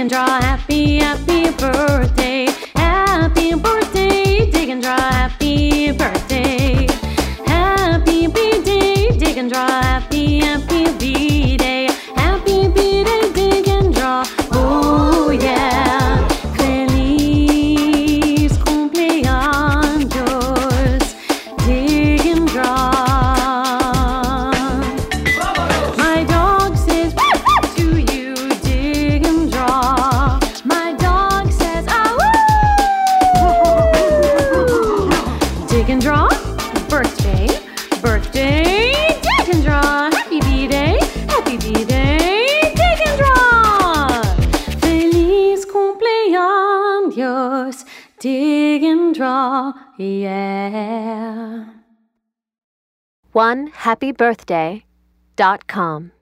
and draw. Happy, happy birthday. Happy birthday, dig and draw. Happy birthday. Happy B-day, dig and draw. Happy, happy B-day. Happy B-day, dig and draw. Oh yeah. Feliz cumpleaños, dig and draw. My dog says to you, dig and draw. My dog says, ah woo! Dig and draw, birthday, birthday, dig and draw. Happy B-day, dig and draw. Feliz cumpleaños, dig and draw, yeah. OneHappyBirthday.com